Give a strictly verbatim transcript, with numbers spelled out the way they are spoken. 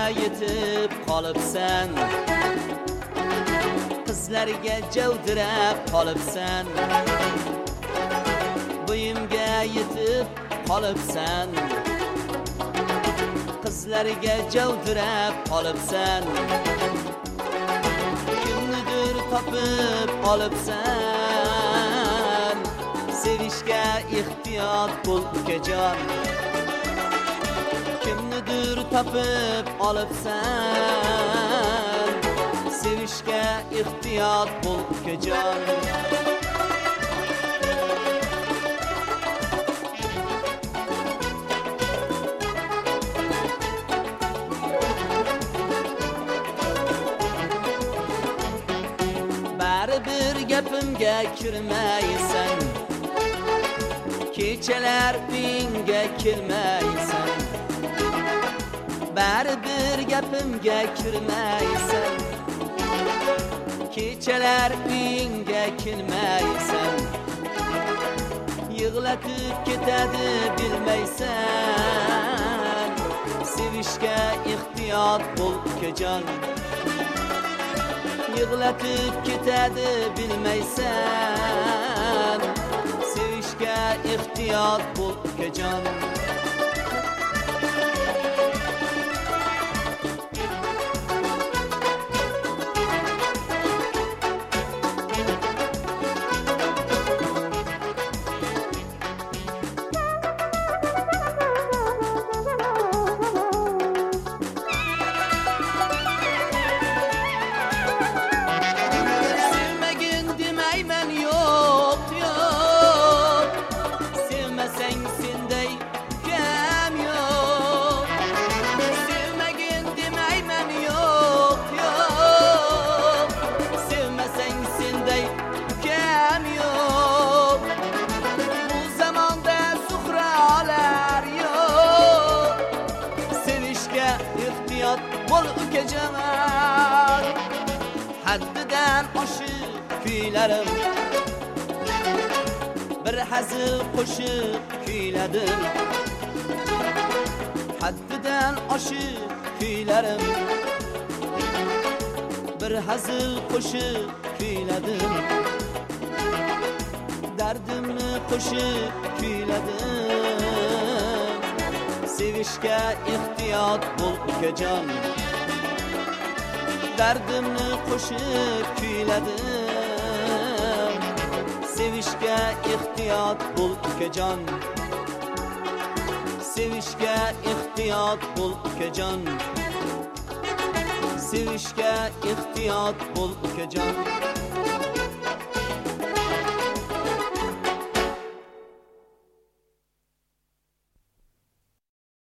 yetib qolibsan, qizlarga javdirab qolibsan, bo'yimga yetib qolibsan, qizlarga javdirab qolibsan, kimnidir topib qolibsan, sevishga ehtiyot bo'l ukajon, kimnidir topib olibsan, sevishga ehtiyot bo'l ukajon. Baribir gapimga kirmaysan, kechalar uyingga kelmaysan, baribir gapimga kirmaysan, kechalar uyingga kelmaysan, yig'latib ketadi bilmaysan, sevishga ehtiyot bo'l ukajon, yig'latib ketadi bilmaysan, sevishga ehtiyot bo'l ukajon. Bo'l ukajon, haddidan oshib kuylarim, bir hazil qo'shib kuyladim, haddidan oshib kuylarim, bir hazil qo'shib kuyladim, dardimni qo'shib kuyladim, sevishga ehtiyot bo'l ukajon, dardimni qo'shib kuyladim, sevishga ehtiyot bo'l ukajon, sevishga ehtiyot bo'l ukajon, sevishga ehtiyot bo'l ukajon.